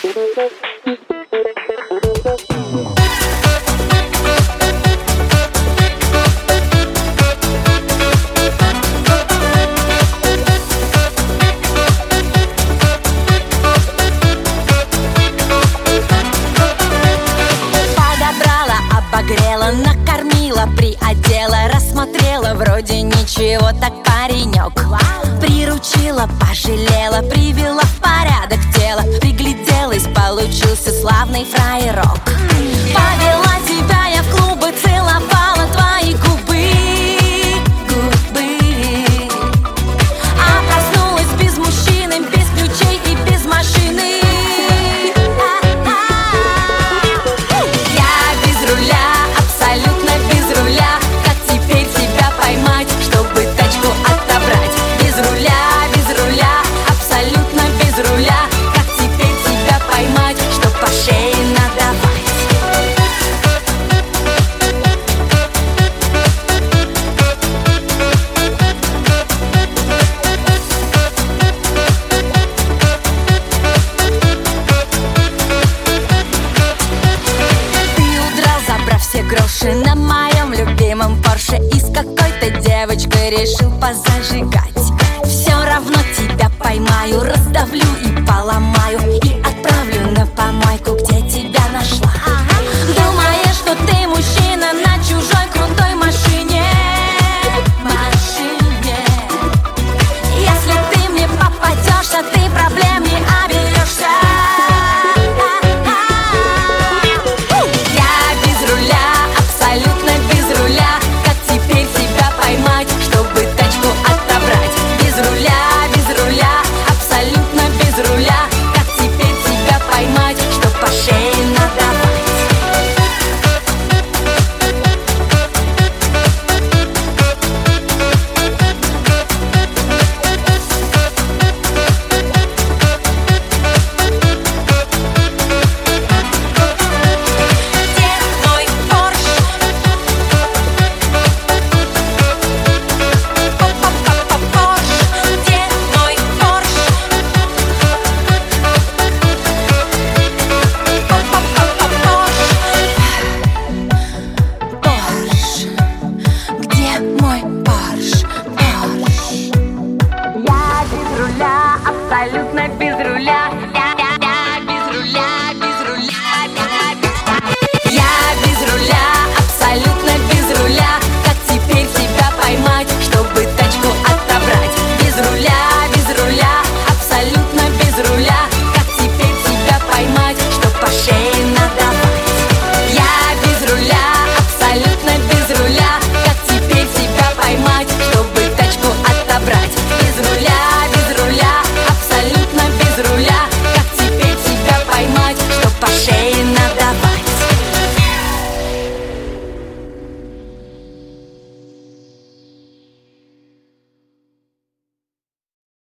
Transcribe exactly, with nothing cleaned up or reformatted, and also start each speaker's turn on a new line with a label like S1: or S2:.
S1: Обогрела, накормила, приодела, рассмотрела, вроде ничего, так паренек. Приручила, пожалела, привела в порядок тело, пригляделась, получился славный фраерок. Повела тебя я в клубы, целовала твои губы, губы. А проснулась без мужчины, без ключей и без машины. Гроши на моем любимом Порше и с какой-то девочкой решил позажигать. Все равно тебя поймаю, раздавлю и